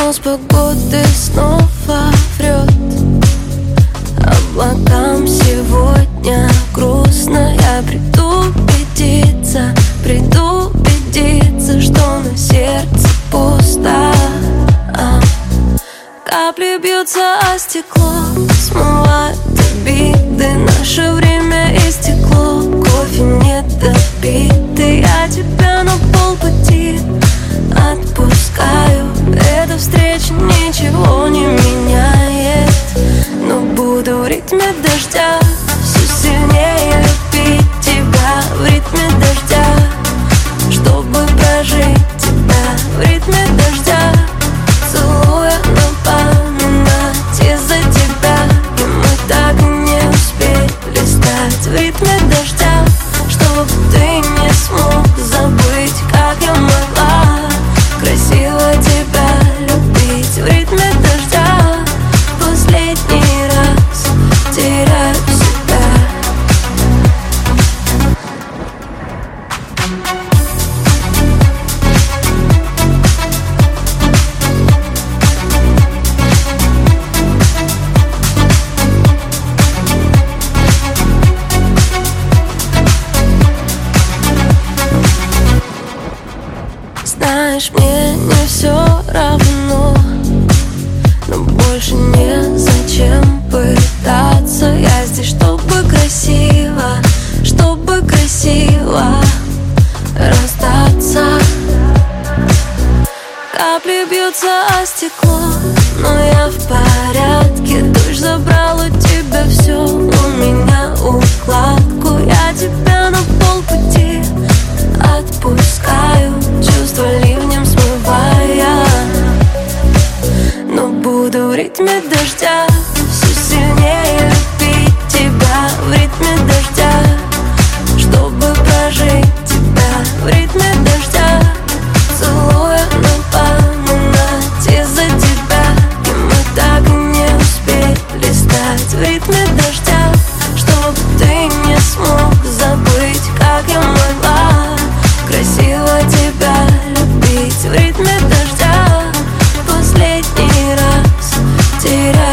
Прогноз погоды снова врет. Облакам сегодня грустно. Я приду убедиться, что на сердце пусто. Капли бьются о стекло, смывают обиды. Наше время истекло, кофе не допитый. Я тебя на полпути отпускаю. Эта встреча ничего не меняет, но буду в ритме дождя все сильнее любить тебя. В ритме дождя, чтобы прожить тебя. В ритме дождя, целуя напоминать из-за тебя. И мы так и не успели стать. В ритме дождя, чтобы ты не смог забыть, как я могла красиво тебя любить. В ритме дождя, последний раз теряю себя. Знаешь, мне не все равно, но больше незачем пытаться. Я здесь, чтобы красиво расстаться. Капли бьются о стекло, но я в порядке. Дождь забрал у тебя все, у меня укладку. Я тебя на полпути отпускаю, чувства ливнем смывая. Но буду в ритме дождя все сильнее любить тебя. В ритме дождя, чтобы прожить тебя. В ритме дождя, целуя напоминать из-за тебя. И мы так и не успели стать. В ритме дождя, чтобы ты не смог забыть, как я могла красиво тебя любить. В ритме дождя, последний раз теряю